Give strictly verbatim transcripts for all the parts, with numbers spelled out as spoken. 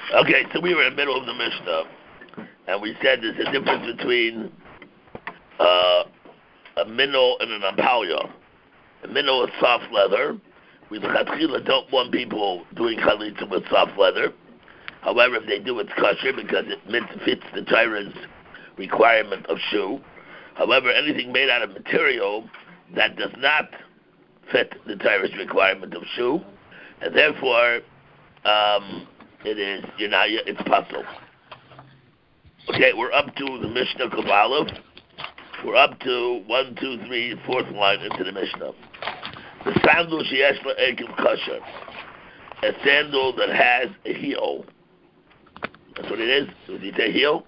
Okay, so we were in the middle of the Mishnah, and we said there's a difference between uh, a minnow and an ampalya. A minnow is soft leather. We don't want people doing chalitza with soft leather. However, if they do, it's kosher because it fits the Torah's requirement of shoe. However, anything made out of material that does not fit the Torah's requirement of shoe, and therefore um, it is, you know, it's puzzle. Okay, we're up to the Mishnah Kabbalah. We're up to one, two, three, fourth line into the Mishnah. The sandal sheyesh la'ekev kosher, a sandal that has a heel. That's what it is. Does he say heel?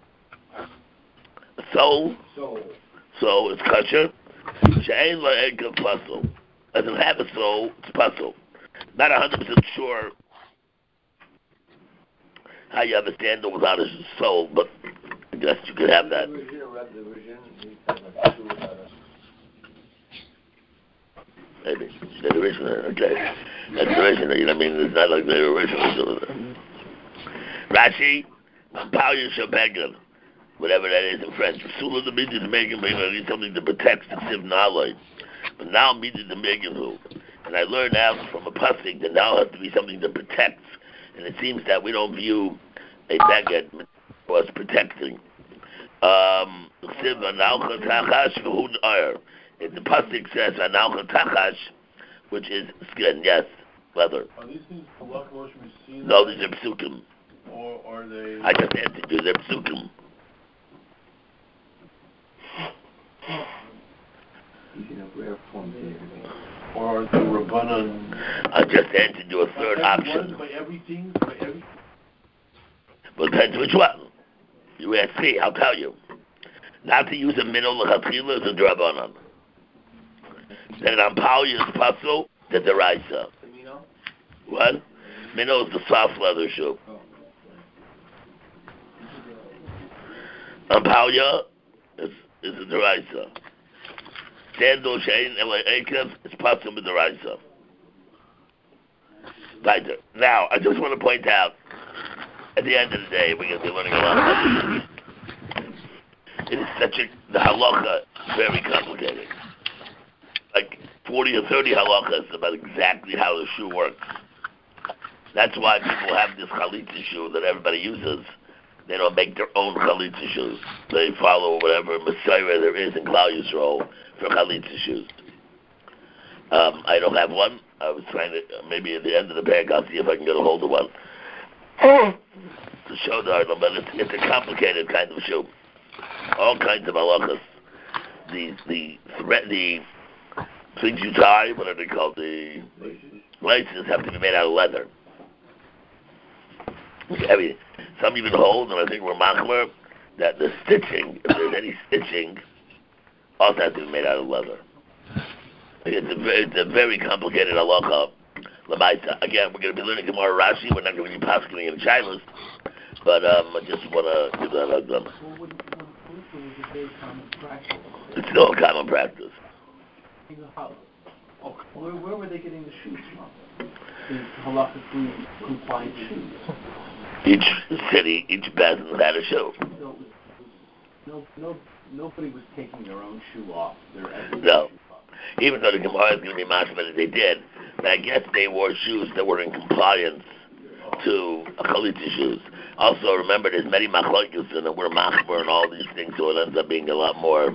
A sole. Sole. So it's kosher. She'ein la'ekev puzzle. Doesn't have a sole. It's puzzle. Not a hundred percent sure how you have a sandal without a sole, but I guess you could have that. Maybe. The original, okay. That's the original, you know what I mean? It's not like the original. Rashi, Palya Shabegan, whatever that is in French. Sula the Midah the Megan, but I need something that protects the Siv Nalai. But now Midah the Megan who. And I learned out from a pasuk that now has to be something that protects. And it seems that we don't view a baguette as protecting. Um, Siv Analcha Tachash V'Hud Ayr. The pasuk says Analcha Tachash, which is skin, yes, leather. Are these things halakha Moshe Messina? No, these are psukim. Or are they? I just answered you. They're psukim. Or are they rabbanan? I just answered you a third by option. By everything, by every. Well, depends which one. You ask me, I'll tell you. Not to use a minnow l'chatchila is a drabanan. Then an ampalya is pasul, the deraisa. What? Minnow is the soft leather shoe. Ampalya is is a deraisa. Sandal shein elay ekev is pasul with deraisa. Now, I just want to point out, at the end of the day, we're going to be learning a lot about this. It is such a, the halacha is very complicated. Like forty or thirty halachas about exactly how the shoe works. That's why people have this chalitza shoe that everybody uses. They don't make their own chalitza shoes. They follow whatever Messiah there is in Klal Yisrael for chalitza shoes. Um, I don't have one. I was trying to, uh, maybe at the end of the bag, I'll see if I can get a hold of one to show the Arnold, but it's, it's a complicated kind of shoe. All kinds of halachas. The the thread, the things you tie, what are they called? The laces have to be made out of leather. I mean, some even hold, and I think we're machmer, that the stitching, if there's any stitching, also has to be made out of leather. It's a very, it's a very complicated halacha. Lamaisa. Again, we're going to be learning Gemara Rashi. We're not going to be poskening in Shilas, but um, I just want to give that a glimpse. It's still a common practice. Where, where were they getting the shoes from? The halachically compliant shoes. Each city, each bezin had a shoe. So, no, no, nobody was taking their own shoe off. Their no. Shoe off. Even though the Gemara is going to be mashma that they did, but I guess they wore shoes that were in compliance to chalitza shoes. Also, remember, there's many machlokes and we're machmer and all these things, so it ends up being a lot more.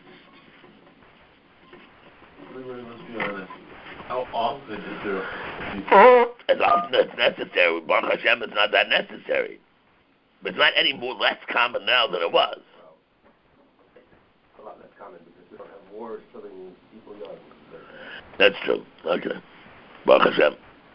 Let's be honest. How often is there? As often as necessary. Baruch Hashem, it's not that necessary. But it's not any more less common now than it was. A lot less common because we don't have wars killing people young. That's true. Okay. Baruch Hashem.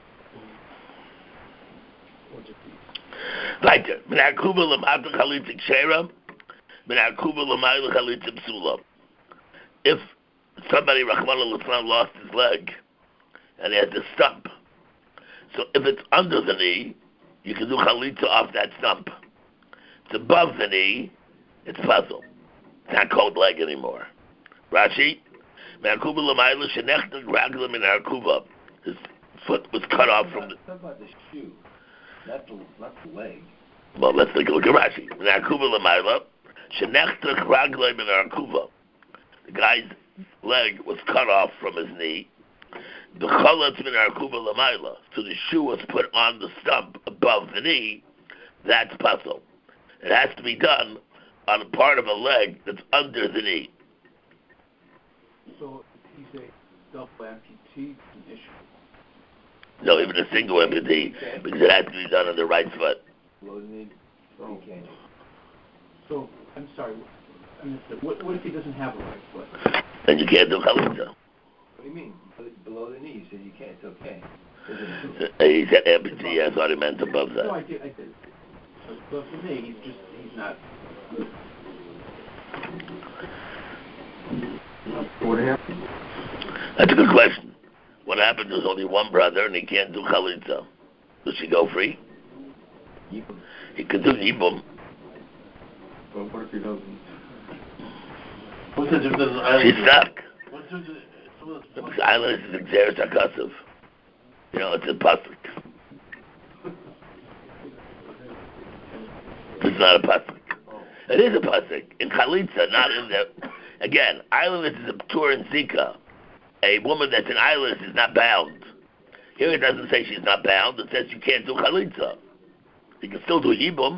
Right there. Minakuba l'mata chalitza kshera, minakuba l'mayla chalitza psula. If somebody, Rahman al lost his leg, and he has a stump, so if it's under the knee, you can do chalitza off that stump. If it's above the knee, it's puzzle. It's not called leg anymore. Rashi, minakuba l'mayla shenechta ragla min arkuba. His foot was cut off from the... What about the shoe? Not the, not the leg. Well, let's take a look at Rashi. Narkuva l'mayla, shenechta raglei min arkuva. The guy's leg was cut off from his knee. The chalatz min arkuva l'mayla. So the shoe was put on the stump above the knee. That's puzzle. It has to be done on a part of a leg that's under the knee. So if he's a double amputee, it's an issue. No, even a single amputee, because it has to be done on the right foot. Below the knee. Oh. Okay. So, I'm sorry, I missed it. What, what if he doesn't have a right foot? Then you can't do chalitza. What do you mean? Below the knee, you said you can't. It's okay. Uh, He said amputee, I thought he meant above that. No, I did, I did. So, above the knee, he's just, he's not... What happened? That's a good question. What happened? There's only one brother, and he can't do chalitza. Does he go free? Yibum. He could do yibum. But what if he doesn't? What's the difference in island? She's stuck. What's the difference? Because island is exeris hakasiv. You know, it's a pasuk. It's not a pasuk. It is a pasuk in chalitza, not in the. Again, islandless is a ptur and zika. A woman that's an islandless is not bound. Here it doesn't say she's not bound. It says you can't do chalitza. You can still do yibum.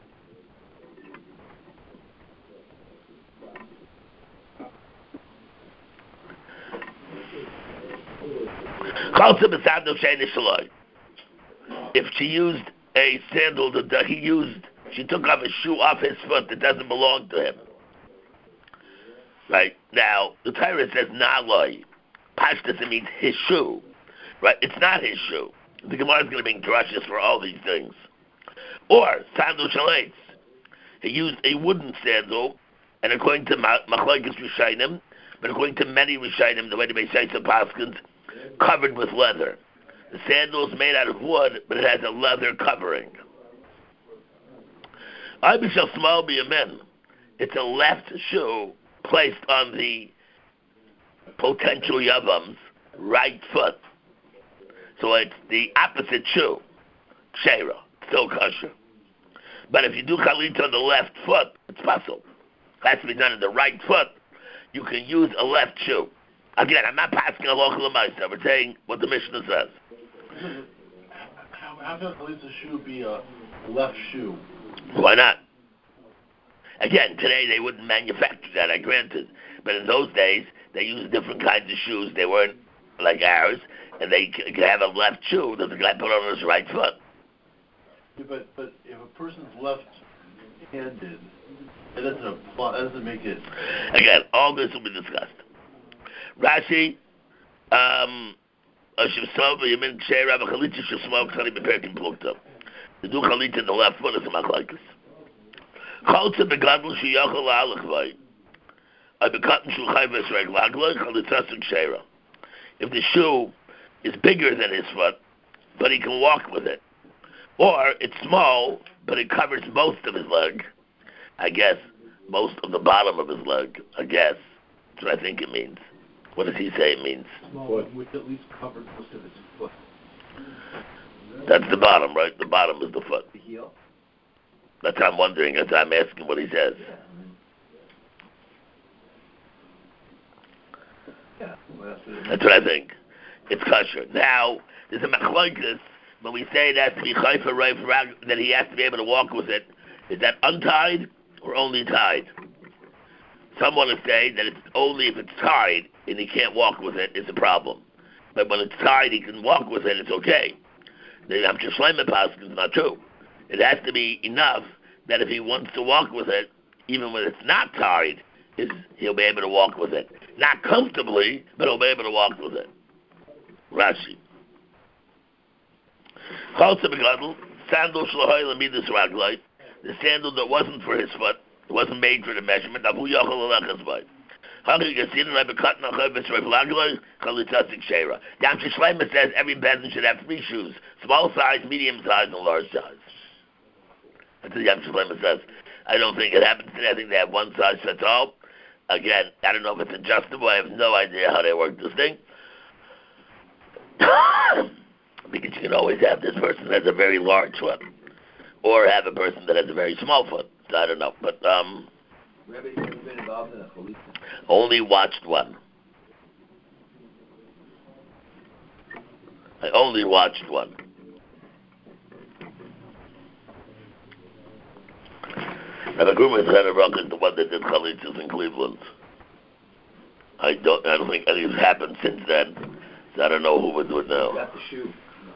If she used a sandal that he used, she took off a shoe off his foot that doesn't belong to him. Right? Now, the Torah says na'loi. Pashtas, it means his shoe. Right? It's not his shoe. The Gemara is going to be drushes for all these things. Or, sandal shalates. He used a wooden sandal, and according to Machlokes Rishonim, but according to many Rishonim, the way the Beishaisa Paskins, covered with leather. The sandal is made out of wood, but it has a leather covering. I shall small be a man. It's a left shoe placed on the potential yavam's right foot. So it's the opposite shoe. Sheira, still kosher. But if you do chalitza on the left foot, it's possible. It has to be done on the right foot. You can use a left shoe. Again, I'm not passing a local Lamaisa. We're saying what the Mishnah says. How, how can a chalitza shoe be a left shoe? Why not? Again, today they wouldn't manufacture that, I granted. But in those days, they used different kinds of shoes. They weren't like ours. And they could have a left shoe that the guy put on his right foot. Yeah, but, but if a person's left-handed, it doesn't apply, that doesn't make it... Again, all this will be discussed. Rashi, um, the do chalitza in the left foot is a machlokes. Chaltza begadol sheyachol la'alachvay. I bekatan shu chayves reg laglay chalitzasuk sheira. If the shoe is bigger than his foot, but he can walk with it, or it's small, but it covers most of his leg, I guess most of the bottom of his leg, I guess. That's what I think it means. What does he say it means? Small, which at least covered most of his foot. That's the bottom, right? The bottom is the foot. The heel? That's what I'm wondering. That's why I'm asking what he says. Yeah. Well, that's, that's what I think. It's kosher. Now, there's a machlokes. When we say it has to be chayfa reif rag, that he has to be able to walk with it, is that untied or only tied? Some want to say that it's only if it's tied and he can't walk with it, it's a problem. But when it's tied, he can walk with it, it's okay. The Amshir Shleimer Paskin is not true. It has to be enough that if he wants to walk with it, even when it's not tied, is he'll be able to walk with it. Not comfortably, but he'll be able to walk with it. Rashi. Sandal shlohoy l'midas raglai. The sandal that wasn't for his foot, it wasn't made for the measurement. Abu yachol alechas by. How can you see it? Rabbi Katan achavis reif laglai chalitzatik sheira. The Amshir Shleimer says every bedroom should have three shoes: small size, medium size, and large size. That's what the Amshir Shleimer says. I don't think it happens today. I think they have one size fits all. Again, I don't know if it's adjustable. I have no idea how they work this thing. Because you can always have this person that has a very large foot, or have a person that has a very small foot. So I don't know, but um, Rabbi, you ever been involved in a chalitza? only watched one. I only watched one. Rabbi Grumer Tzedek is the one that did chalitzas in Cleveland. I don't. I don't think anything's happened since then. So I don't know who would do it now. Got the shoe.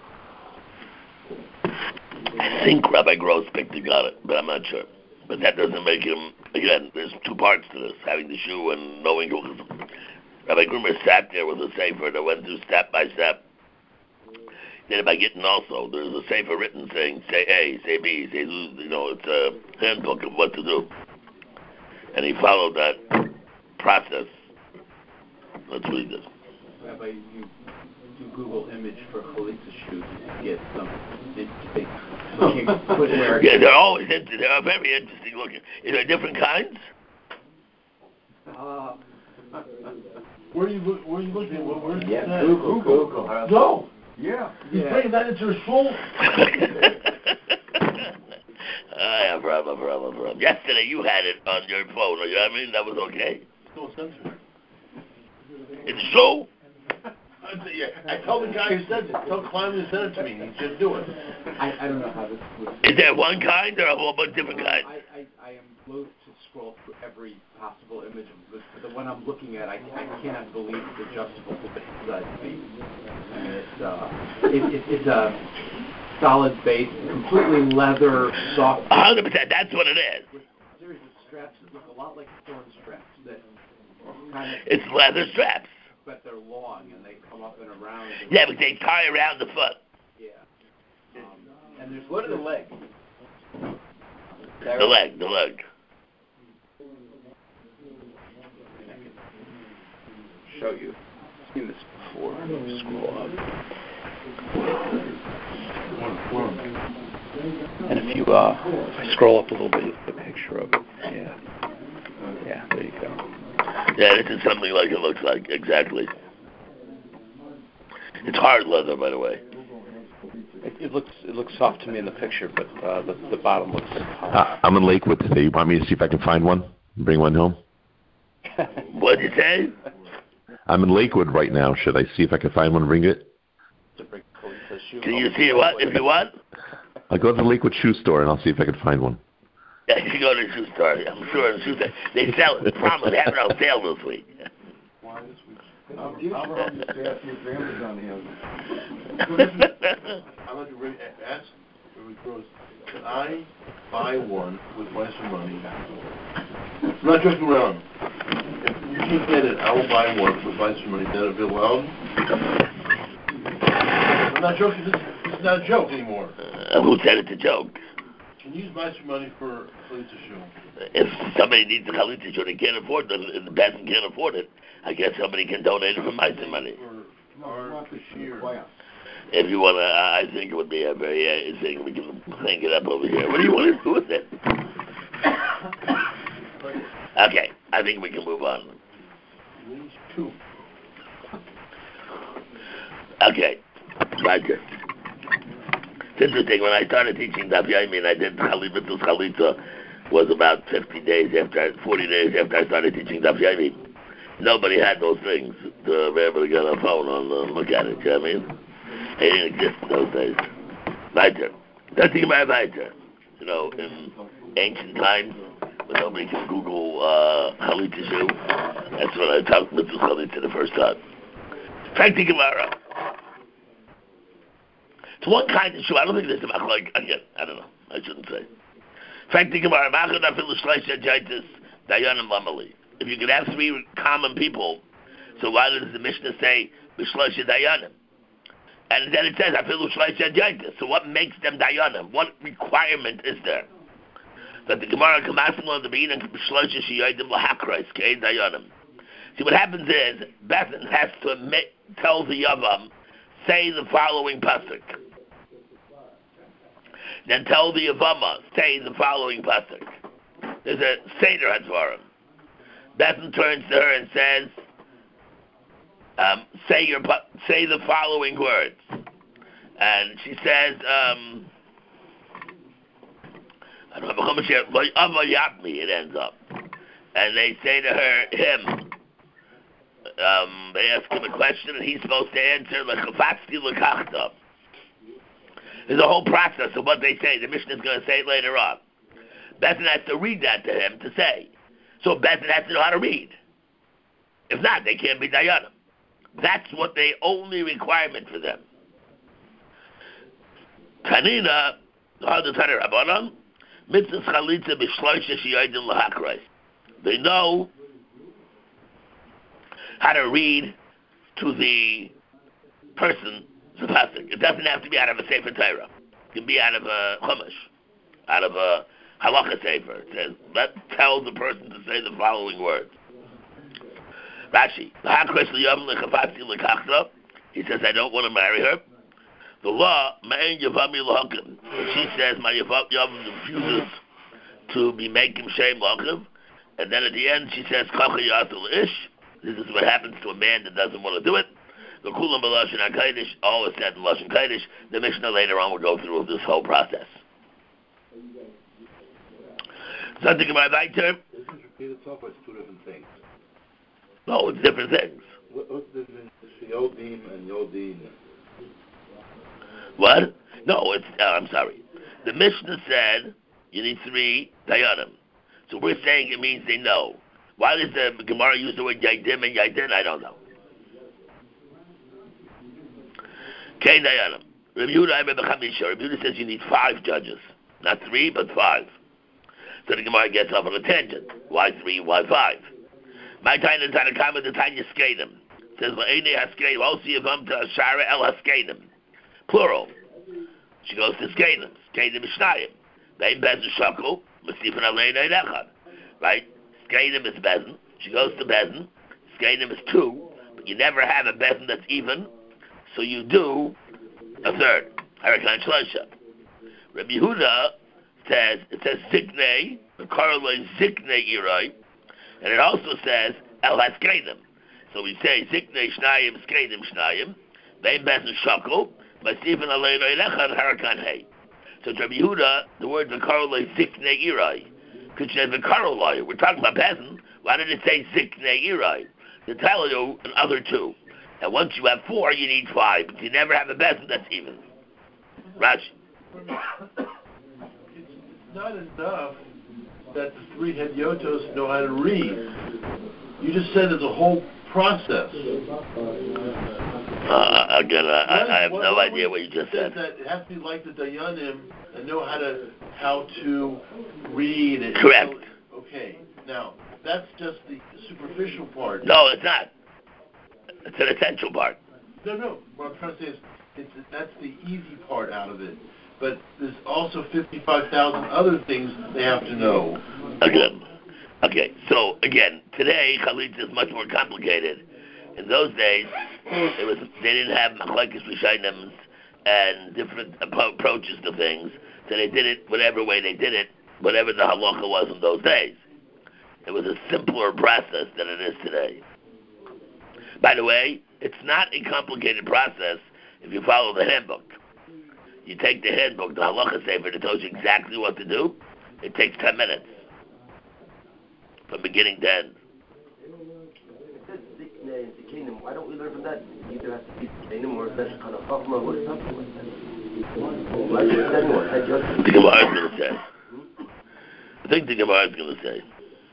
I think Rabbi Grossbeck got it, but I'm not sure. But that doesn't make him. Again, there's two parts to this: having the shoe and knowing who. Rabbi Grumer sat there with a sefer that went through step by step. Did it by getting also. There's a sefer written saying, say A, say B, say Z. You know, it's a handbook of what to do. And he followed that process. That's what he did. Rabbi, you do Google image for chalitza shoes to get some interesting looking footwear. Yeah, they're always interesting. They're very interesting looking. Is there different kinds? Uh, Where are you, look, where are you looking? Where, where's Yeah, that? Google, Google. Google. No! Yeah. He's Yeah. bringing that into his school? I have problem, problem, problem. Yesterday you had it on your phone. You know what I mean? That was okay. Still censored. It's true. Yeah, I told the guy who said it. Tell Klein to send it to me. He should do it. I, I don't know how this would. Is there one kind or a whole bunch of different kinds? I, I, I am loath to scroll through every possible image of the, the one I'm looking at. I, I cannot believe it's adjustable to the size feet. I mean, it's uh, it, it, it's a solid base, completely leather, soft. A hundred percent. That's what it is. With a series of straps that look a lot like thorn straps that kind of. It's leather straps. But they're long and they come up and around. And Yeah, but they tie around the foot. Yeah. Um, and there's What are the legs? The leg, the leg. Show you. I've seen this before. I'm going to scroll up. And if you, uh, if I scroll up a little bit, the picture of it. Yeah. Yeah, there you go. Yeah, this is something like it looks like, exactly. It's hard leather, by the way. It, it looks it looks soft to me in the picture, but uh, the the bottom looks hard. Uh, I'm in Lakewood today. You want me to see if I can find one? Bring one home? What'd you say? I'm in Lakewood right now. Should I see if I can find one and bring it? To bring Khalifa's shoe. Can you see what? If you want? I'll go to the Lakewood shoe store and I'll see if I can find one. Yeah, you go to the shoe store. I'm sure the shoe store. They sell it. Promise, they have it on sale this week. Why this week? I'll Abraham used to ask me if Amazon has I'd like to re- ask Rabbi Gross, can I buy one with Weiser money? I'm not joking around. If you can't get it, I will buy one with Weiser money. Is that allowed? I'm not joking. This, this is not a joke anymore. Uh, who said it's a joke? Can you use Weiser money for a chalitza shoe? If somebody needs a chalitza shoe, they can't afford it, and the person can't afford it, I guess somebody can donate it from my money. For our cashier. If you want to, I think it would be a very uh, thing. We can hang it up over here. What do you want to do with it? Okay, I think we can move on. These two. Okay, Roger. It's interesting, when I started teaching Daf Yomi, I did Chalitza Chalitza, was about fifty days after, forty days after I started teaching Daf Yomi. Nobody had those things to be able to get a phone and uh, look at it, you know what I mean? They didn't exist in those days. Weiter. Don't think about Weiter. You know, in ancient times, when nobody can Google uh, Chalitza shoe, that's when I taught Mitzvah Chalitza the first time. Frankly, Gemara. It's one kind of shoe. I don't think there's about like again. I don't know. I shouldn't say. Frankly, Gemara. If you could have three common people, so why does the Mishnah say B'shloisha Dayanim? And then it says Afilu Shloisha Jaitis. So what makes them Dayanim? What requirement is there? That the Gemara Kamasim on the beginning B'shloisha Shiyodim Lahakrais Kei Dayanim. See, what happens is Bethan has to admit, tell the Yavam, say the following pasuk. Then tell the Yavama, say the following pasuk. There's a Seder Hadvarim. Bethan turns to her and says, um, say your say the following words. and she says, um, I don't know, it ends up. And they say to her, him, um, they ask him a question, and he's supposed to answer, there's a whole process of what they say. The Mishnah is going to say it later on. Bezin has to read that to him to say. So Bezin has to know how to read. If not, they can't be Dayanim. That's what the only requirement for them. Tanina, they know how to read to the person. It doesn't have to be out of a Sefer Torah. It can be out of a Chumash, out of a Halacha Sefer. It says, let tell the person to say the following words. Rashi, he says, I don't want to marry her. The law, she says, my Yavam refuses to be making shame lachav, and then at the end she says, this is what happens to a man that doesn't want to do it. The Kulam B'Lashon HaKodesh, all is said in Lashon Kodesh. The Mishnah later on will go through this whole process. Something about right term? This is repeat itself, or it's two different things? No, it's different things. What, what's the difference between Yodim and Yodin? What? No, it's, uh, I'm sorry. The Mishnah said you need three Dayanim. So we're saying it means they know. Why does the Gemara use the word Yaidim and Yaidin? I don't know. Kain Dayanim. Rabbi Yehuda Rabbi Yehuda says you need five judges. Not three, but five. So the Gemara gets off on a tangent. Why three, why five? My time is on a comment the Tanya Skadim. It says, La'ene Haskedim, Osi Yavam to Ashara El Haskedim. Plural. She goes to Skadim. Skadim Mishnayim. Vein Bezin Shakul, Masifan Alein Echad. Right? Skadim is Bezin. She goes to Bezin. Skadim is two. But you never have a Bezin that's even. So you do a third. Harakan Shlosha. Rabbi Yehuda says, it says Ziknei, the correlate Ziknei Irai, and it also says El Haskedim. So we say Ziknei Shnayim, Skedim Shnayim, Vein Bezin Shakul, Masifan Alein Echad, Harakan Hey. So Rabbi Yehuda, the word the correlate Ziknei Irai, because she has a correlate. We're talking about Bezin. Why did it say Ziknei Irai? To tell you another two. And once you have four, you need five. But you never have a Bezin that's even. Rashi. It's not enough that the three Hedyotos know how to read. You just said there's a whole process. Uh, again, I, I have what, no what idea what you just said. That it has to be like the Dayanim and know how to how to read it. Correct. So, okay. Now, that's just the superficial part. No, it's not. It's an essential part. No, no. What I'm trying to say is, it's, that's the easy part out of it. But there's also fifty-five thousand other things they have to know. Again. Okay, so again, today Chalitza is much more complicated. In those days, it was they didn't have machlekes rishonim and different approaches to things, so they did it whatever way they did it, whatever the halacha was in those days. It was a simpler process than it is today. By the way, it's not a complicated process if you follow the handbook. You take the handbook, the halacha sefer, that tells you exactly what to do. It takes ten minutes from beginning to end. Why don't we learn from that? You either have to be Zikanim or that's kind of Chachma or something like that. Why should anyone? The Gemara is going to say. I think the Gemara is going to say.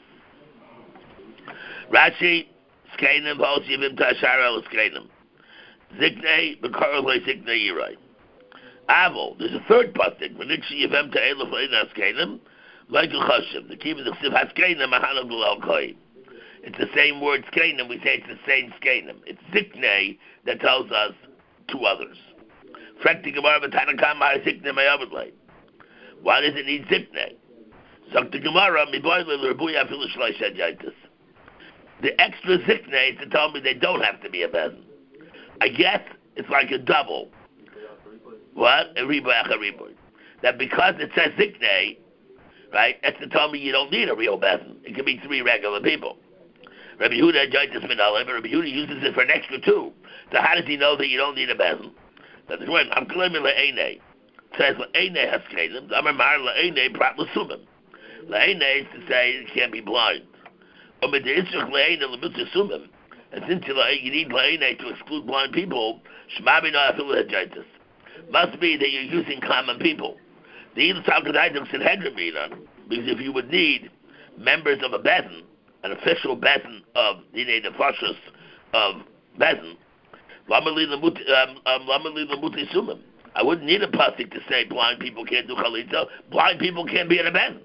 Rashi, Skanim, Hosivim, Tashar, El Skanim. Ziknei, Bekorolei, Ziknei, Yirai. Avol, there's a third pasuk. V'nikshi Yivem Ta'elef Leina Skanim, Michael Chashim. The key of the Chsiv HaSkanim, Mahanag L'Al Koyim. It's the same word Skanim, we say it's the same Skanim. It's Ziknei that tells us two others. Frekti Gemara V'Tanakam HaZiknei Ma'avodlei. Why does it need Ziknei? Sakti Gemara, Miboy L'Rebuya Afilu Shloi Shed Yaitis. The extra Ziknei is to tell me they don't have to be a Bezin. I guess it's like a double. What? A Riboy Acha Riboy. That because it says Ziknei, right, that's to tell me you don't need a real Bezin. It can be three regular people. Rabbi Yehuda Jaitis Min Aleph, Rabbi Yehuda uses it for an extra two. So how does he know that you don't need a Bezin? That's when I'm claiming le'ene. Says le'ene haskedim. I'm a mar le'ene prat l'sumim. Le'ene is to say it can't be blind. Or mit israch le'ene l'mitzvah sumim. And since you, you need le'ene to exclude blind people, shmabi no afilu hajaitis. Must be that you're using common people. The Eilu Talkadaitim Sanhedrin Minan, because if you would need members of a Bezin, an official Bezin of Dinei Nefashos of Bezin, Lamali Lamuti Sumim. I wouldn't need a pasuk to say blind people can't do chalitza. Blind people can't be in a Bezin.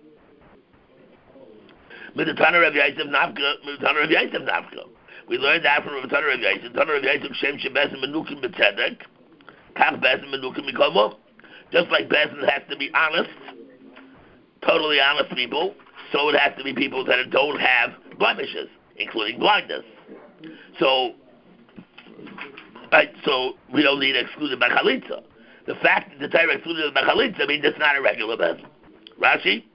Midatana Rav Yosef Nafka, Midatana Rav Yosef Nafka. We learned that from Midatana Rav Yosef. Midatana Rav Yosef Shem Shebezin Menukim B'Tzedek. Kach Bezin Menukim Mikomom. Just like Bezin has to be honest, totally honest people, so it has to be people that don't have blemishes, including blindness. So, right, so we don't need excluded by chalitza. The fact that the Torah excluded by chalitza means it's not a regular Bezin. Rashi?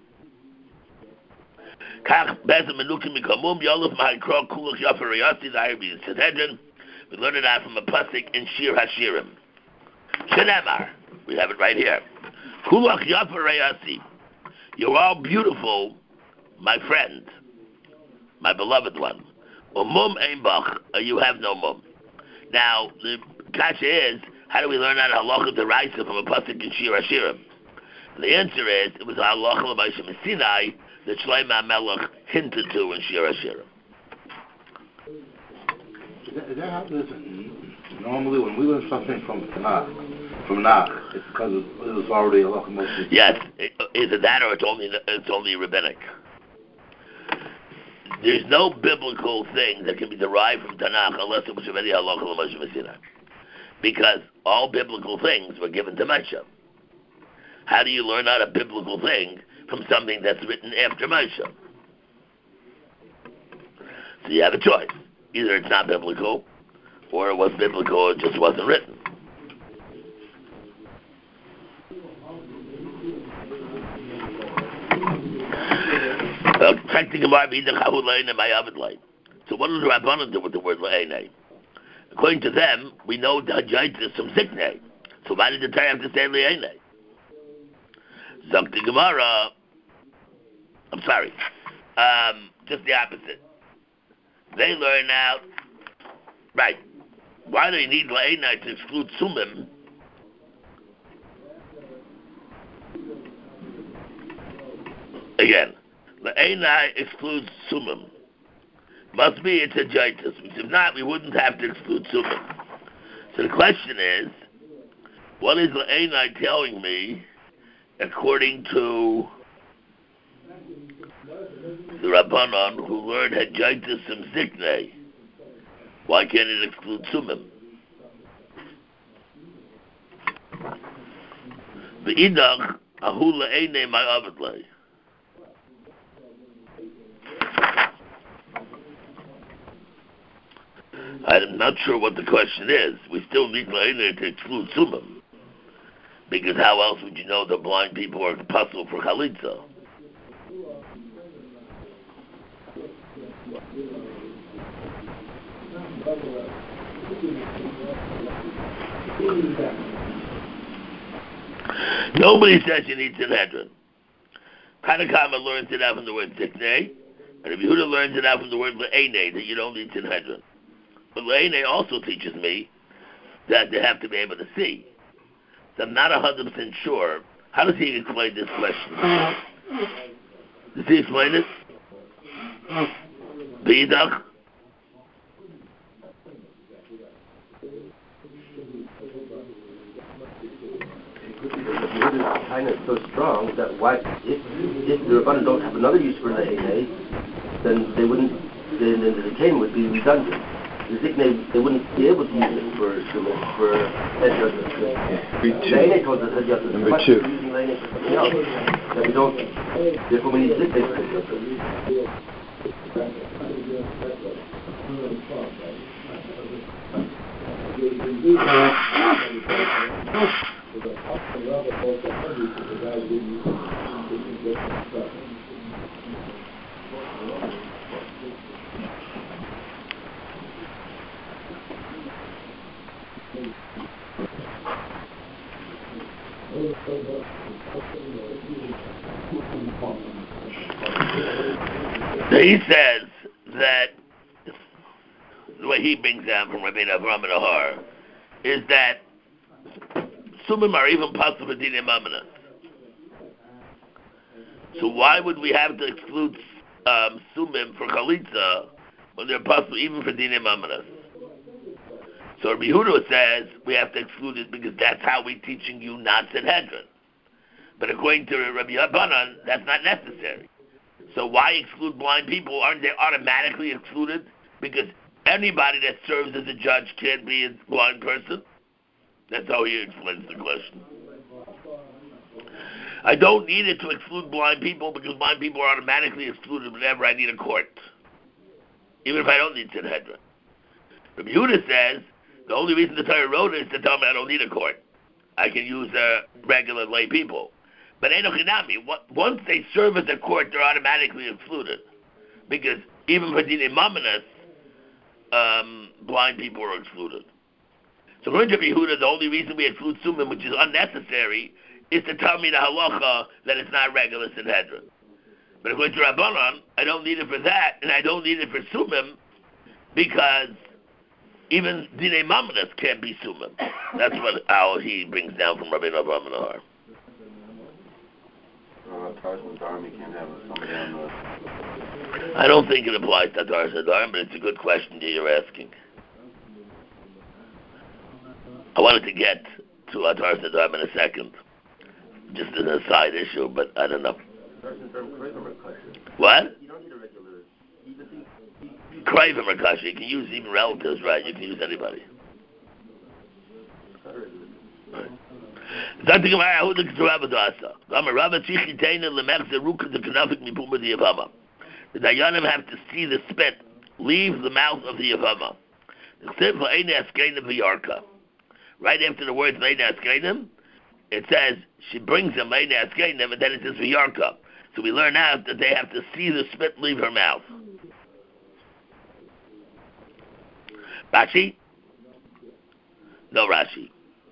Kach Bezin Menukim Mikomum Yoluf Mahikro Kulach Yofer Yossi Zayir Sanhedrin. We learned it out from a pasuk in Shir Hashirim. Shenemar. We have it right here. Kulach Yafer Yossi. You're all beautiful, my friend, my beloved one. Umum ein bach. You have no mum. Now the kasha is, how do we learn that halacha deraisa from a pasuk in Shir Hashirim? The answer is, it was halacha l'Moshe Sinai that Shlomo HaMelech hinted to in Shir Hashirim. Is that, is that how this, normally when we learn something from Tanakh, from Nach, it's because it was already halacha Moshe? Yes, it, either that or it's only it's only rabbinic. There's no biblical thing that can be derived from Tanakh unless it was already halacha l'Moshe Sinai, because all biblical things were given to Moshe. How do you learn out a biblical thing from something that's written after Moshe? So you have a choice. Either it's not biblical, or it was biblical, or it just wasn't written. Uh, so what does the Rabbanan do with the word le'ene? According to them, we know the hajaitis from ziknei. So why did the Torah have to say le'ene? Zakti Gemara. I'm sorry. Um, just the opposite. They learn out. Right. Why do you need le'ene to exclude sumim? Again. Le'enai excludes sumim. Must be it's a jaitis. If not, we wouldn't have to exclude sumim. So the question is, what is le'enai telling me according to the Rabbanon who learned hajaitis from ziknei? Why can't it exclude sumim? V'idach ahu le'enai ma'avidlei. I'm not sure what the question is. We still need le'ene to exclude sumim, because how else would you know that blind people are puzzle for chalitza? Nobody says you need Sanhedrin. Tanakama learns it out from the word ziknei, and if Yehuda learns it out from the word le'ene, that you don't need Sanhedrin. But le'ene also teaches me that they have to be able to see. So I'm not one hundred percent sure. How does he explain this question? Does he explain it? B'idach? The China is so strong that why, if, if the Rabbanan don't have another use for the le'ene, then they wouldn't, then, then the Zikain would be redundant. The Ziknei, they wouldn't be able to use it for for le'ene told us Hajjata. Number two. Using le'ene for something else that we don't. Therefore, we need Ziknei for He says that the way he brings down from Rabbeinu Avraham and Ahar is that sumim are even possible for dinei mamanas. So why would we have to exclude um, sumim for chalitza when they're possible even for dinei mamanas? So Rabbi Yehuda says we have to exclude it because that's how we're teaching you not Sanhedrin. But according to Rabbi Yochanan, that's not necessary. So why exclude blind people? Aren't they automatically excluded? Because anybody that serves as a judge can't be a blind person? That's how he explains the question. I don't need it to exclude blind people because blind people are automatically excluded whenever I need a court. Even if I don't need Sanhedrin. Rabbi Yehuda says, the only reason the Torah wrote it is to tell me I don't need a court. I can use uh, regular lay people. But Enoch Inami, once they serve as a court, they're automatically excluded. Because even for Dinei Mamanas, um, blind people are excluded. So according to Rabbi Yehuda, the only reason we exclude Sumim, which is unnecessary, is to tell me the halacha that it's not regular Sanhedrin. But according to Rabbanan, I don't need it for that, and I don't need it for Sumim, because even Dinei Mamanas can't be Sumim. That's what how he brings down from Rabbeinu Avraham and Ahar. I don't think it applies to Atar Sadarim, but it's a good question that you're asking. I wanted to get to Atar Sadarim in a second, just as a side issue, but I don't know. What? Krayvim Rakashi. You can use even relatives, right? You can use anybody. Right. The Dayanim have to see the spit leave the mouth of the Yavama. Right after the words it says she brings them and then it says V'yarka. So we learn out that they have to see the spit leave her mouth. Rashi? No Rashi.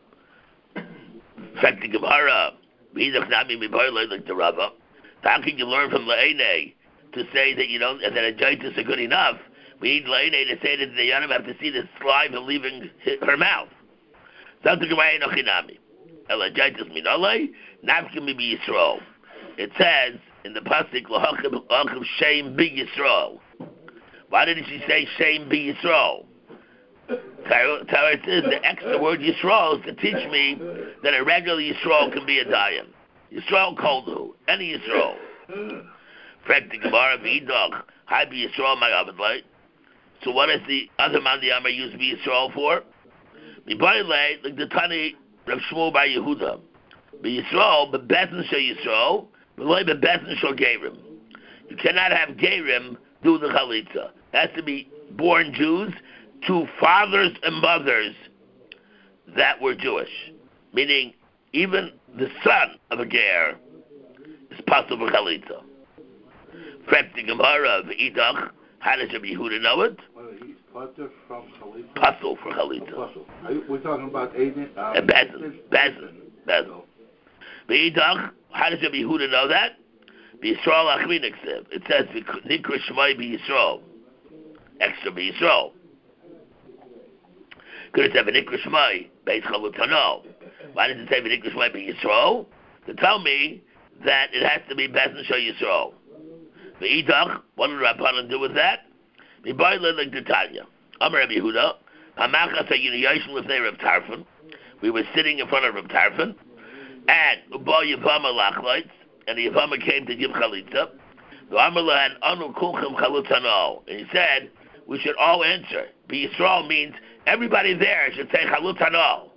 In fact, the Gemara, like the Rava, how can you learn from La'ene to say that you don't, that a jaitis are good enough? We need La'ene to say that the Yanim have to see the saliva leaving her mouth. That's the Gemara Enochinami. Ela jaitis minole, nafkim mi Yisrael. It says in the pasuk L'hachim Shem Bi Yisrael. Why didn't she say Shem Bi Yisrael? Torah says the extra word Yisrael is to teach me that a regular Yisrael can be a Dayan. Yisrael Koldu, any Yisrael. Practic Gemara V'idach, Hi Bi Yisrael my Abedlay. So what is the other man the Amar used Bi Yisrael for? Mibayle, like the Tani Rav Shmuel Bar Yehuda. Bi Yisrael, Bebezen Shal Yisrael, B'loi Bebezen Shal Gerim. You cannot have Gerim do the Chalitza. It has to be born Jews to fathers and mothers that were Jewish. Meaning, even the son of a ger is possible for Chalitza. Prep the Gemara of Idach, how does Rabbi Yehuda know it? Puzzle from Chalitza. Puzzle for Chalitza. Puzzle. We're talking about Aiden. Uh, and Bezin. Bezin. Bezin. Idach, how does Rabbi Yehuda know that? B'Yisrael Achmin Eksev. It says, Nikra Shmai B'Yisrael. Extra B'Yisrael. Could it say V'nikra Shmai Beis Chalutano? Why does it say V'nikra Shmai B'Yisrael? To tell me that it has to be Bezin Shal Yisrael. V'idach, what did Rabbanan do with that? V'bayla like the Tanya. Amar Rabbi Yehuda, Hamachas HaYinu Yoshin L'fnei Rav Tarfon. We were sitting in front of Rav Tarfon, and Uba Yavama Lachlites, and the Yavama came to give Chalitza. The Amar had Anu Kulchem Chalutano. And he said, we should all answer. B'Yisrael means everybody there should say Chalutano.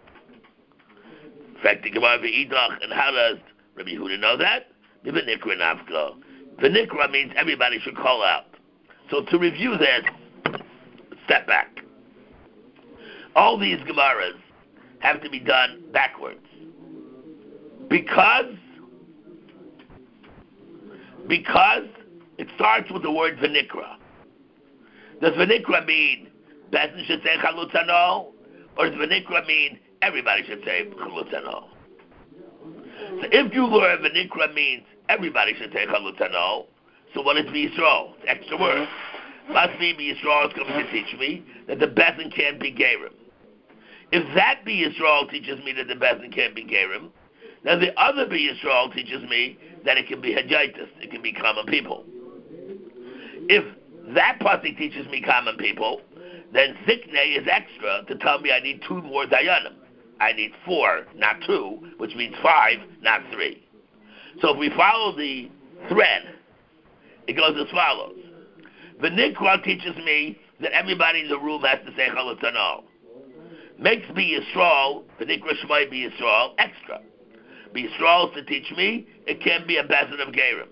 In fact, the Gemara V'idach, and how does Rabbi Yehuda know that? V'nikra Nafka. V'nikra means everybody should call out. So to review this, step back. All these Gemaras have to be done backwards. Because, because it starts with the word V'nikra. Does V'nikra mean Bezin should say Chalutzano? Or does V'nikra mean everybody should say Chalutzano? So if you learn V'nikra means everybody should take Halutano, so what is B'Yisrael? It's extra word. Must be B'Yisrael is going to teach me that the Bezin can't be Gerim. If that B'Yisrael teaches me that the Bezin can't be Gerim, then the other B'Yisrael teaches me that it can be Hajaitis, it can be common people. If that pasuk teaches me common people, then Zikne is extra to tell me I need two more Dayanim. I need four, not two, which means five, not three. So if we follow the thread, it goes as follows. The Nikra teaches me that everybody in the room has to say Chalutanol. Makes me Yisrael, the Nikra Shmai be Yisrael, extra. Be Yisrael to teach me, it can be a Bezin of Gerim.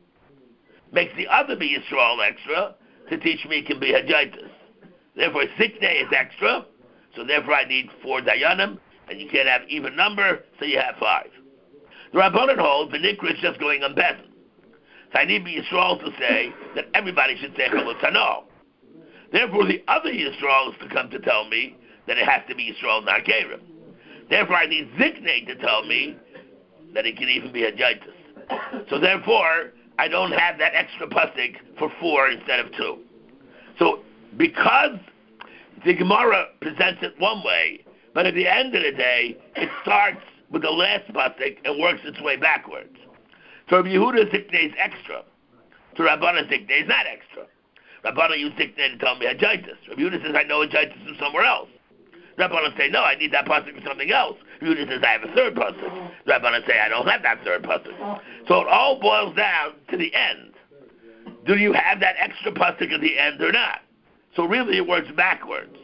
Makes the other be Yisrael extra, to teach me it can be Hajaitis. Therefore, Zikne is extra, so therefore I need four Dayanim, and you can't have even number, so you have five. The Rabbanan hold, the Nikra is just going on Bezin. So I need Yisrael to say that everybody should say Chalutanol. Therefore, the other Yisrael is to come to tell me that it has to be Yisrael, not Gerim. Therefore, I need Zikne to tell me that it can even be Hajaitis. So therefore, I don't have that extra pasuk for four instead of two. So because the Gemara presents it one way, but at the end of the day, it starts with the last pasuk and works its way backwards. So Rabbi Yehuda Zikne is extra. So Rabbanan Zikne is not extra. Rabbanan use Zikne to tell me Hajaitis. Rabbi Yehuda says I know Hajaitis from somewhere else. Rabbanan say, no, I need that pasuk for something else. Rabbi Yehuda says I have a third pasuk. Rabbanan say I don't have that third pasuk. So it all boils down to the end. Do you have that extra pasuk at the end or not? So really it works backwards.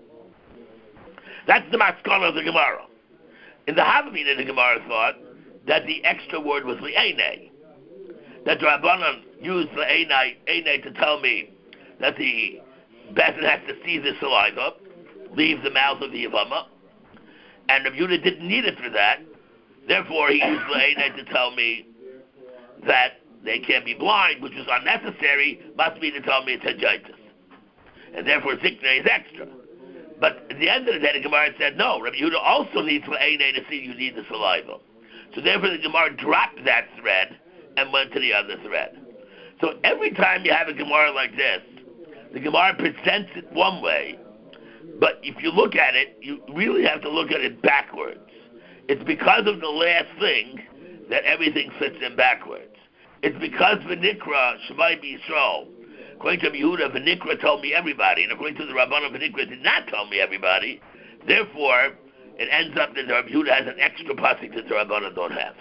That's the maskana of the Gemara. In the Havamina, the Gemara thought that the extra word was li'enei. That the Rabbanan used li'enei enei to tell me that the Bezin has to see the saliva, leave the mouth of the Yavama, and Rabbi Yehuda didn't need it for that. Therefore, he used li'enei to tell me that they can't be blind, which was unnecessary, must be to tell me it's Hajaitis. And therefore, Zikne is extra. But at the end of the day, the Gemara said, no, Rabbi Yehuda also needs li'enei to see you need the saliva. So therefore, the Gemara dropped that thread and went to the other thread. So every time you have a Gemara like this, the Gemara presents it one way, but if you look at it, you really have to look at it backwards. It's because of the last thing that everything fits in backwards. It's because V'nikra Shmai B'Yisrael, according to Yehuda, V'nikra told me everybody, and according to the Rabbanan, V'nikra did not tell me everybody. Therefore, it ends up that the Rabbi Yehuda has an extra pasuk that the Rabbanan don't have.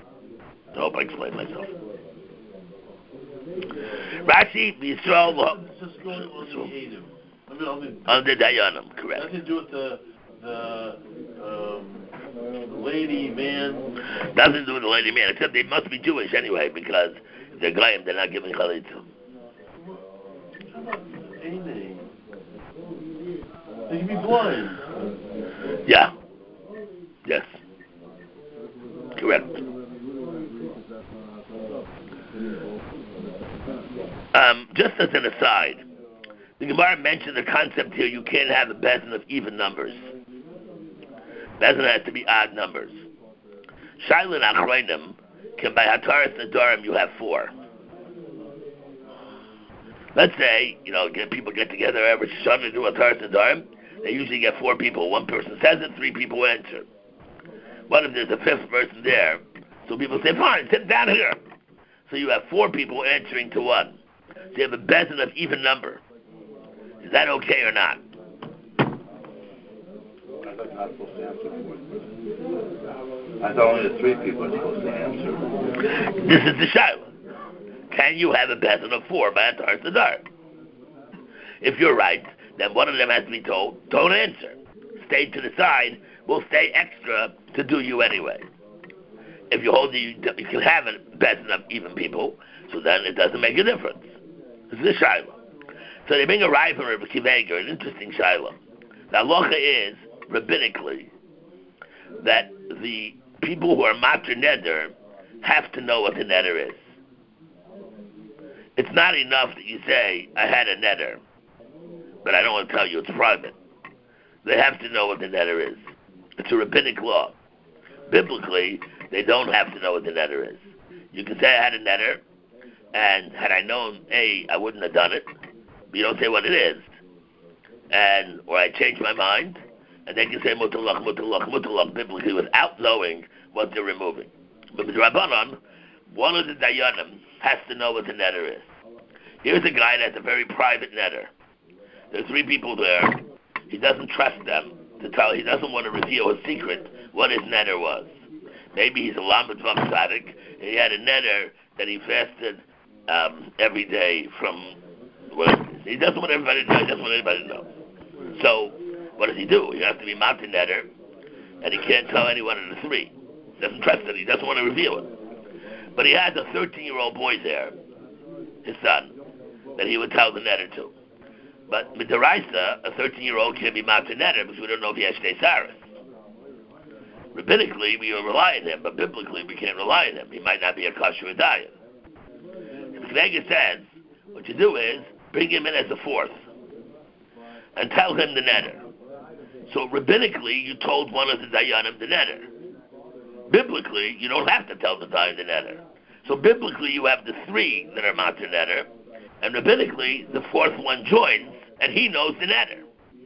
I hope I explained myself. Rashi, B'Yisrael, on the Dayanim, correct. Nothing to do with the the, um, the lady, man. Nothing to do with the lady, man, except they must be Jewish anyway, because if they're Goyim, they're not giving Chalitza. They can be blind. Yeah. Yes. Correct. Um, just as an aside, the Gemara mentioned the concept here, you can't have a bezin of even numbers. Bezin has to be odd numbers. Shailin Achreinim can by Hataras Nadarim you have four. Let's say, you know, get, people get together every Shana to do Hataras Nadarim. They usually get four people. One person says it, three people answer. What if there's a fifth person there? So people say, fine, sit down here. So you have four people answering to one. So you have a bezin of even number. Is that okay or not? I thought not supposed to answer for it. I thought only the three people are supposed to answer. This is the shaila. Can you have a bezin of four by a tar sadar? If you're right, then one of them has to be told, don't answer. Stay to the side. We'll stay extra to do you anyway. If you hold you, you can have a bezin of even people, so then it doesn't make a difference. This is the shaila. So they bring a raya from Rabbi Akiva Eiger, an interesting shaila. The halacha is, rabbinically, that the people who are mater neder have to know what the neder is. It's not enough that you say, I had a neder, but I don't want to tell you, it's private. They have to know what the neder is. It's a rabbinic law. Biblically, they don't have to know what the netter is. You can say I had a netter, and had I known A, I wouldn't have done it, but you don't say what it is. And, or I changed my mind, and they can say mutalach, mutalach, mutalach, biblically, without knowing what they're removing. But with Rabbanon, one of the dayanim has to know what the netter is. Here's a guy that's a very private netter. There's three people there. He doesn't trust them to tell. He doesn't want to reveal his secret, what his netter was. Maybe he's a lamed vav tzaddik, and he had a netter that he fasted um, every day from. Well, he doesn't want everybody to know. He doesn't want anybody to know. So, what does he do? He has to be mountain netter, and he can't tell any one of the three. He doesn't trust it. He doesn't want to reveal it. But he has a thirteen-year-old boy there, his son, that he would tell the netter to. But with the Raisa, a thirteen-year-old can't be mountain netter because we don't know if he has shtei saras. Rabbinically, we rely on him, but biblically, we can't rely on him. He might not be a kosher diet. The Vega says, what you do is, bring him in as a fourth, and tell him the netter. So rabbinically, you told one of the dayanim the netter. Biblically, you don't have to tell the dayan the netter. So biblically, you have the three that are matzah netter, and rabbinically, the fourth one joins, and he knows the netter.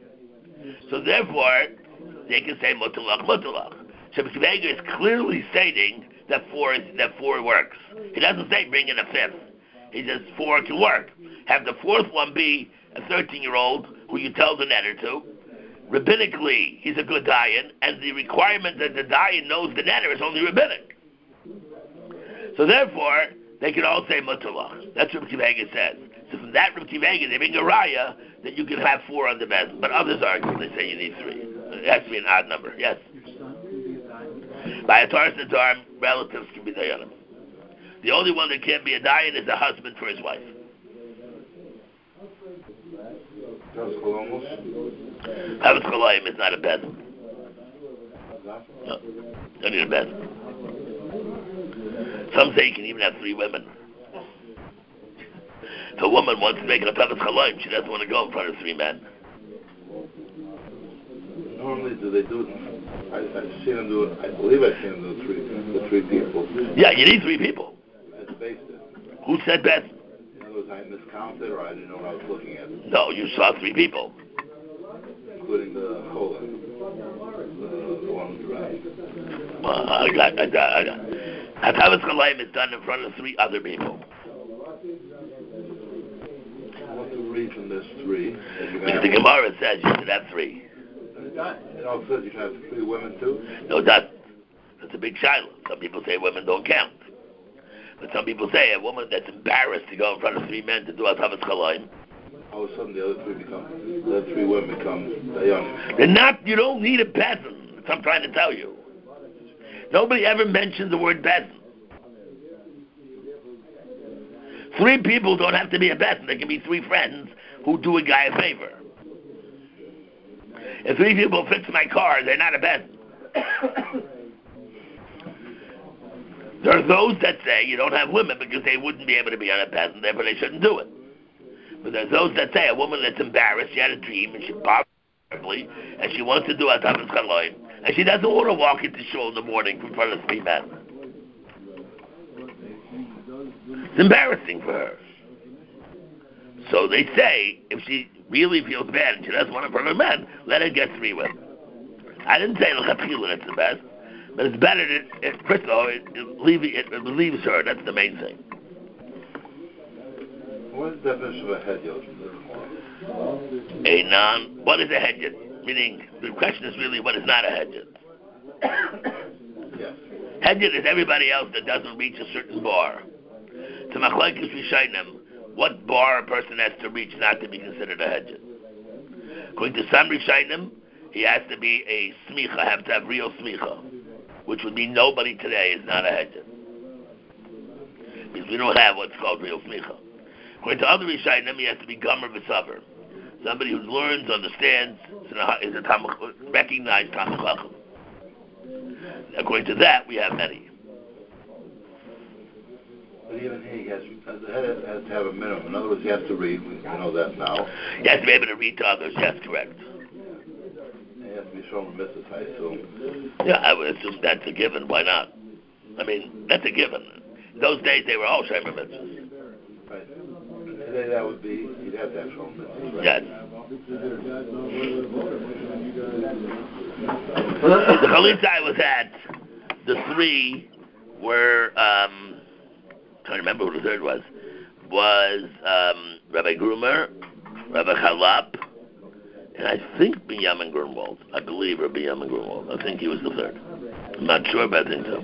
So therefore, they can say mutalach, mutalach. Shabbat Vega is clearly stating that four is, that four works. He doesn't say bring in a fifth. He says four can work. Have the fourth one be a thirteen-year-old who you tell the netter to. Rabbinically, he's a good dayan, and the requirement that the dayan knows the netter is only rabbinic. So therefore, they can all say mutalach. That's what Rabbi Vega says. So from that Rabbi Vega, they bring a raya that you can have four on the bed, but others argue. They say you need three. It has to be an odd number. Yes. By a Taurus and Tarim, relatives can be dayanim. The only one that can't be a dayan is a husband for his wife. Havas Kolayim is not a bed. No, don't need a bed. Some say you can even have three women. If a woman wants to make a Havas Kolayim, she doesn't want to go in front of three men. Normally, do they do it? I, I've seen them do it. I believe I've seen them do it three, the three people. Yeah, you need three people. That's based it. Who said best? In other words, I miscounted, or I didn't know what I was looking at. No, you saw three people. Including the Cholan, the, the one who drives. Well, I got, I got, I got. Havas Kolayim is done in front of three other people. I want to read from this three. Because the Gemara says you should have three. It also says you can have three women too? No, it doesn't. That's a big shiloh. Some people say women don't count. But some people say a woman that's embarrassed to go in front of three men to do a Havas Kolayim. All of a sudden the other three become, the other three women become dayanim. They're not, you don't need a bezin. That's what I'm trying to tell you. Nobody ever mentioned the word bezin. Three people don't have to be a bezin. They can be three friends who do a guy a favor. If three people fix my car, they're not a bezin. There are those that say you don't have women because they wouldn't be able to be on a bezin, therefore they shouldn't do it. But there's those that say a woman that's embarrassed, she had a dream, and she bothered terribly, and she wants to do a Havas Kolayim, and she doesn't want to walk into shul in the morning in front of three men. It's embarrassing for her. So they say, if she really feels bad and she doesn't want to in front of men, let her get three women. I didn't say l'chapchila it's the best, but it's better to, it, first of all, it, it, leave, it, it relieves her, that's the main thing. What is the definition of a hedyot? A non, what is a hedyot? Meaning, the question is really, what is not a hedyot? Yes. Hedyot is everybody else that doesn't reach a certain bar. To machlokes rishayim, what bar a person has to reach not to be considered a hedyot? According to some rishayim, he has to be a smicha, have to have real smicha, which would mean nobody today is not a hedyot. Because we don't have what's called real smicha. According to other Rishayim, he has to be Gomer V'Saver. Somebody who learns, understands, is a tam, recognized Talmid Chacham. According to that, we have many. But even he has, the head has to have a minimum. In other words, he has to read. We know that now. He has to be able to read to others. Yes, correct. He has to be shown missus I assume. Yeah, I would assume that's a given. Why not? I mean, that's a given. In those days, they were all Shemer mitzvahs. Right. Today that would be, you'd have to have Shalom mitzvahs. Right? Yes. The Chalitza I was at, the three were, um, I'm trying to remember who the third was, was um, Rabbi Grumer, Rabbi Chalap, and I think Binyamin Grunwald. I believe Rabbi Binyamin Grunwald. I think he was the third. I'm not sure, but I think so.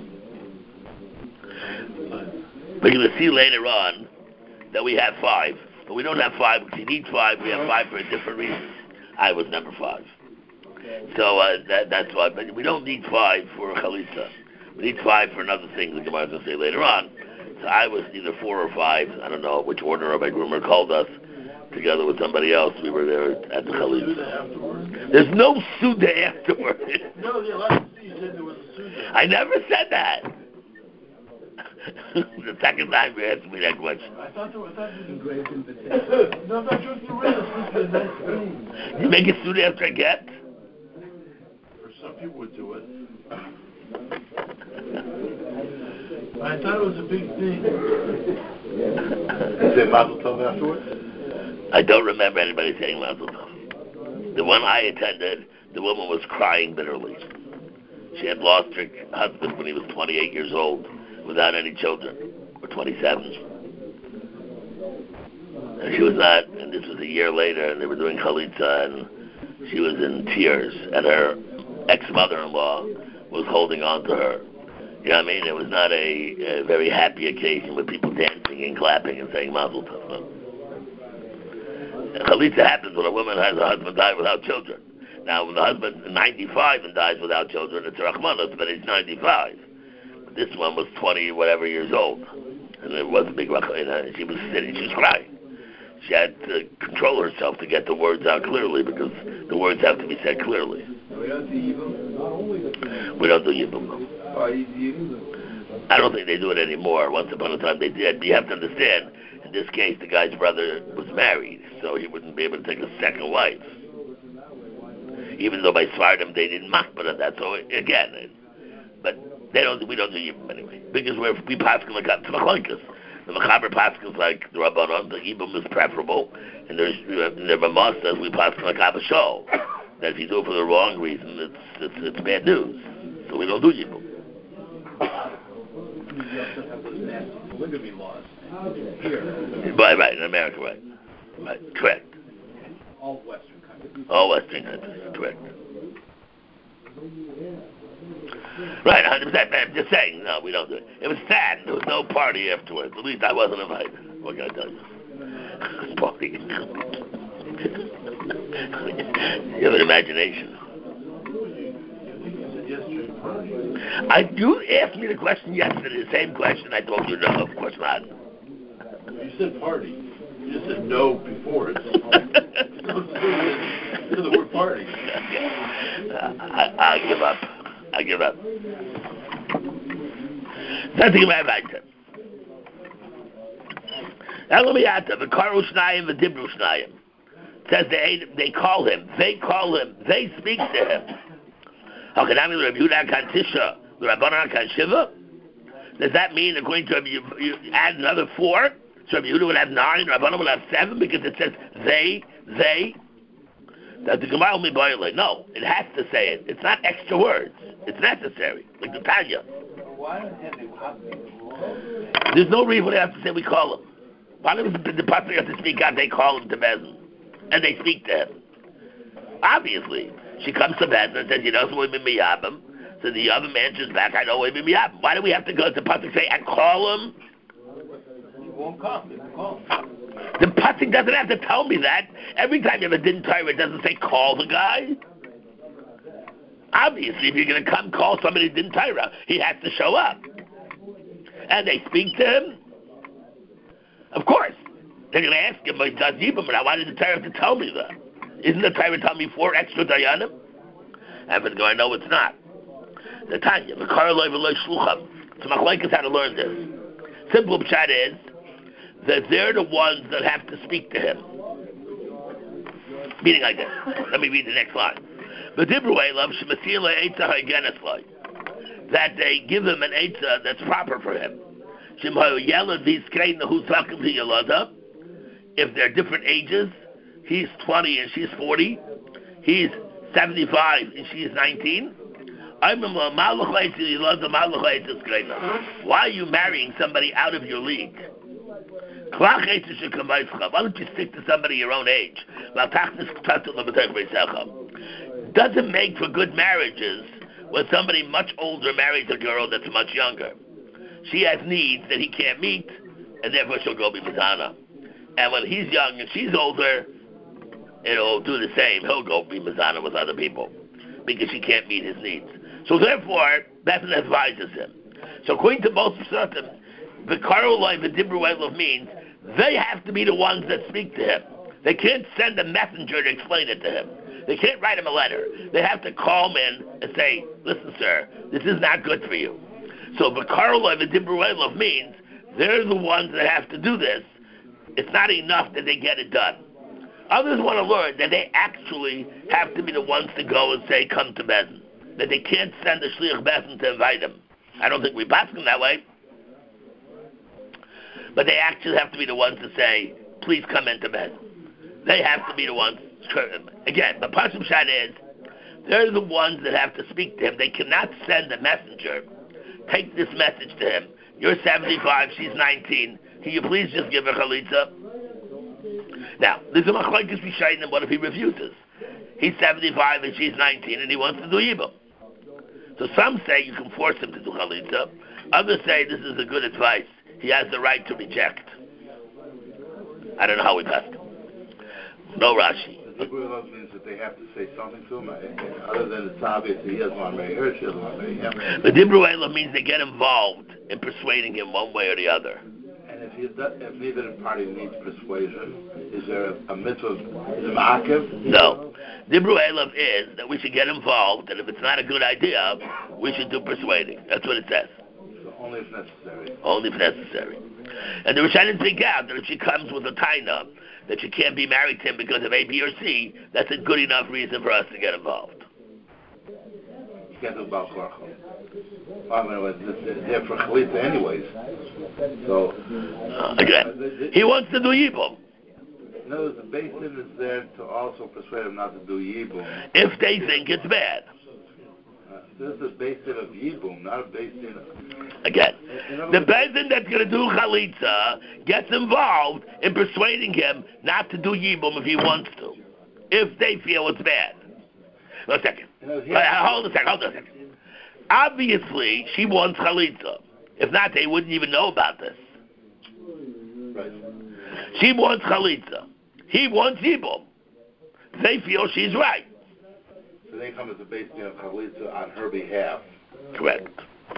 We're going to see later on that we have five, but we don't have five because you need five. We have five for different reasons. I was number five, so uh, that, that's why. But we don't need five for a chalitza. We need five for another thing. The Gemara is going to say later on. So I was either four or five. I don't know which order Rabbi Grumer called us. Together with somebody else, we were there at the chalitza. There's no Suda afterwards. No, the last you said there was a Suda. I never said that. The second time you asked me that question. I thought there was that engraved invitation. No, I'm not sure if you read it. Nice thing. You make a Suda after a get? Or some people would do it. I thought it was a big thing. You say Mazel Tov afterwards? I don't remember anybody saying Mazel Tov. The one I attended, the woman was crying bitterly. She had lost her husband when he was twenty-eight years old, without any children, or twenty-seven. And she was not, and this was a year later, and they were doing chalitza, and she was in tears, and her ex-mother-in-law was holding on to her. You know what I mean? It was not a, a very happy occasion with people dancing and clapping and saying Mazel Tov. No. Chalitza happens when a woman has a husband die without children. Now, when the husband is ninety-five and dies without children, it's Rachmanos, but he's ninety-five. But this one was twenty whatever years old, and it was a big Rachmanos. She was sitting, she was crying. She had to control herself to get the words out clearly, because the words have to be said clearly. We don't do Yibum? We don't do Yibum, no. Oh, you, you, I don't think they do it anymore. Once upon a time they did. But you have to understand, in this case, the guy's brother was married, so he wouldn't be able to take a second wife. Even though by Svardim they didn't machmir on that. So again, it, but they don't. We don't do Yibum anyway, because we're, we paskin like to Machlokes. The Mechaber paskins like the Rabbanon. The Yibum is preferable, and there's in the Ramah says we paskin like Abba Shol. That if you do it for the wrong reason, it's it's, it's bad news. So we don't do Yibum. you also have those nasty polygamy laws here. Right, right, in America, right. Right, correct. All Western countries. All Western countries, correct. Right, one hundred percent. I'm just saying, no, we don't do it. It was sad. There was no party afterwards. At least I wasn't invited. What can I tell you? Party. You have an imagination. I, you asked me the question yesterday, the same question. I told you no, of course not. You said party. You just said no before it. To the word party. I, I give up. I give up. Nothing about it. Elamiyata, v'karu shnayim v'dibru shnayim. Says they they call him. They call him. They speak to him. Hakanami l'Rabbi Yehuda kantisha l'Rabbanan kanshiva. Does that mean, according to Rabbi, you, you add another four? So Rabbi Yehuda would have nine, Rabbanan would have seven, because it says they, they. That the Gemara will be boiling. No, it has to say it. It's not extra words. It's necessary, like the Tanya. There's no reason they have to say we call him. Why does the, the pastor have to speak out? They call him to Bezin, and they speak to him. Obviously, she comes to Bezin and says, "You know, so we be miyabim." So the other answers back, "I know we be miyabim." Why do we have to go to the pastor and say and call him? He won't come. He won't call him. The pasuk doesn't have to tell me that. Every time you have a din Torah, it doesn't say call the guy. Obviously, if you're going to come call somebody din Torah, he has to show up. And they speak to him. Of course, they're going to ask him, but why did the Torah have to tell me that? Isn't the Torah telling me four extra dayanim? And for the guy, no, it's not. The Tanya, the Karloi v'loi shlucham. So Machlokes how to learn this. Simple pshat is that they're the ones that have to speak to him. Meaning like this. Let me read the next line. that they give him an eitzah that's proper for him. If they're different ages, he's twenty and she's forty, he's seventy-five and she's nineteen. Why are you marrying somebody out of your league? Why don't you stick to somebody your own age? Doesn't make for good marriages when somebody much older marries a girl that's much younger. She has needs that he can't meet, and therefore she'll go be Mizana. And when he's young and she's older, it'll do the same. He'll go be Mizana with other people because she can't meet his needs. So therefore, Bethel advises him. So according to most Psukim, the Karoloi, the Dibruelov means they have to be the ones that speak to him. They can't send a messenger to explain it to him. They can't write him a letter. They have to call him in and say, listen, sir, this is not good for you. So the Karoloi, the Dibruelov means they're the ones that have to do this. It's not enough that they get it done. Others want to learn that they actually have to be the ones to go and say, come to Bezdin. That they can't send a Shliach Bezdin to invite him. I don't think we pass them that way. But they actually have to be the ones to say, please come into Bezdin. They have to be the ones. Again, the Pashim Shad is, they're the ones that have to speak to him. They cannot send a messenger. Take this message to him. You're seventy-five, she's nineteen. Can you please just give her chalitza? Now, there's a machlokes b'shainim. What if he refuses? He's seventy-five and she's nineteen, and he wants to do yibum. So some say you can force him to do chalitza. Others say this is a good advice. He has the right to reject. I don't know how we passed him. No Rashi. The Dibur means that they have to say something to him, other than it's obvious that he doesn't want to marry her, she doesn't want to marry him. The Dibur means they get involved in persuading him one way or the other. And if, he does, if neither party needs persuasion, is there a, a mitzvah, is it ma'akev? No. Dibru Elam is that we should get involved, and if it's not a good idea, we should do persuading. That's what it says. So only if necessary. Only if necessary. And the Rishonim think out that if she comes with a taina, that she can't be married to him because of A, B, or C, that's a good enough reason for us to get involved. You can't do Baal Korachel. I mean, they're for chalitza anyways. So, uh, again, he wants to do yibum. In other words, the Beis Din is there to also persuade him not to do yibum. If they think it's bad. Uh, this is a Beis Din of yibum, not a Beis Din of... Again, the Beis Din that's going to do chalitza gets involved in persuading him not to do yibum if he wants to, if they feel it's bad. Wait a second. You know, Wait, hold a second, hold a second. Obviously, she wants chalitza. If not, they wouldn't even know about this. Right. She wants chalitza. He wants yibum. They feel she's right. So they come as a Beis Din of chalitza on her behalf. Correct.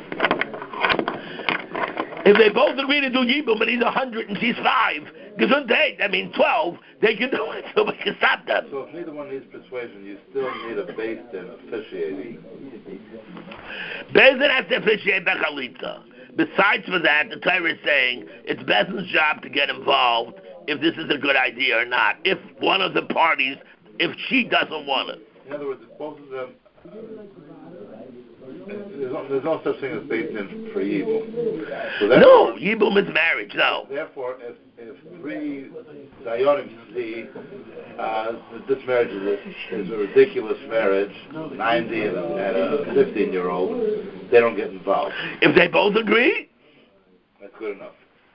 If they both agree to do yibum and he's a hundred and she's five, gesundheit, that means twelve, they can do it, so we can stop them. So if neither one needs persuasion, you still need a Beis Din officiating. Beis Din has to officiate bechalitza. Besides for that, the Torah is saying it's Beis Din's job to get involved if this is a good idea or not. If one of the parties, if she doesn't want it. In other words, if both of them, uh, there's, no, there's no such thing as Beis Din for Yibum. So no, Yibum is marriage, no. Therefore, if, if three Dayanim see uh, that this marriage is a, is a ridiculous marriage, ninety and a, and a fifteen-year-old, they don't get involved. If they both agree? That's good enough.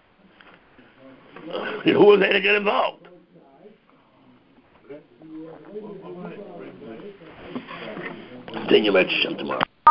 Uh, who are they to get involved? Continue my tomorrow.